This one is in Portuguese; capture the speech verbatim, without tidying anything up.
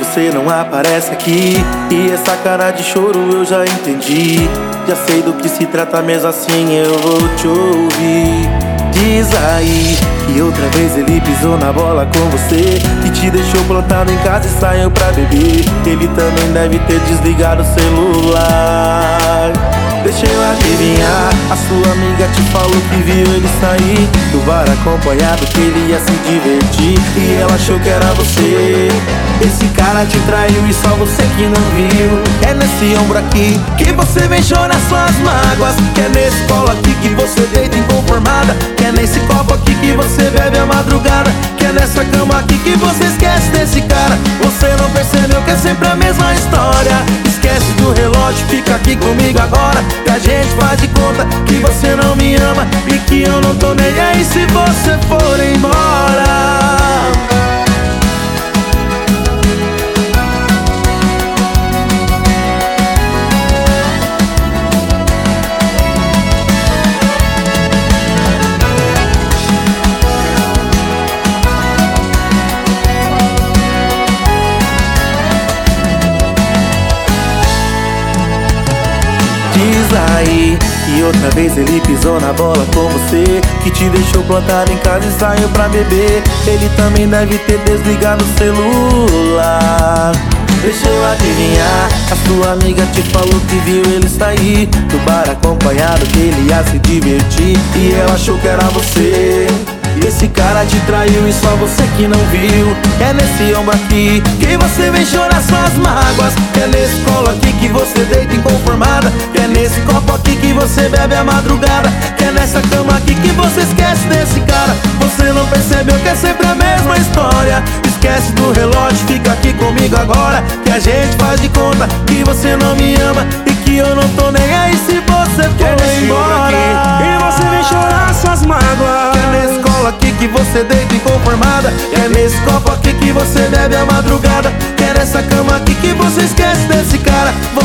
você não aparece aqui. E essa cara de choro eu já entendi. Já sei do que se trata, mesmo assim eu vou te ouvir. Diz aí que outra vez ele pisou na bola com você, que te deixou plantado em casa e saiu pra beber. Ele também deve ter desligado o celular. Deixa eu adivinhar, a sua amiga te falou que viu ele sair do bar acompanhado, que ele ia se divertir, e ela achou que era você. Esse cara te traiu e só você que não viu. É nesse ombro aqui que você vem chorar suas mágoas, que é nesse colo aqui que você deita inconformada, que é nesse copo aqui que você bebe a madrugada, que é nessa cama aqui que você esquece desse cara. Você não percebeu que é sempre a mesma história. Esquece do relógio, fica aqui comigo agora, que a gente faz de conta que você não me ama e que eu não tô nem aí se você for embora. Diz aí que outra vez ele pisou na bola com você, que te deixou plantado em casa e saiu pra beber. Ele também deve ter desligado o celular. Deixa eu adivinhar, a sua amiga te falou que viu ele sair do bar acompanhado, que ele ia se divertir, e ela achou que era você. Esse cara te traiu e só você que não viu. É nesse ombro aqui que você vem chorar suas mágoas, que é nesse colo aqui que você deita inconformada, que é nesse copo aqui que você bebe a madrugada, que é nessa cama aqui que você esquece desse cara. Você não percebeu que é sempre a mesma história. Esquece do relógio, fica aqui comigo agora, que a gente faz de conta que você não me ama e que eu não tô nem aí se você for embora. E você vem chorar suas mágoas, que é nesse colo aqui que você deita inconformada, que é nesse copo aqui que você bebe a madrugada, que é nessa cama aqui que você esquece desse cara.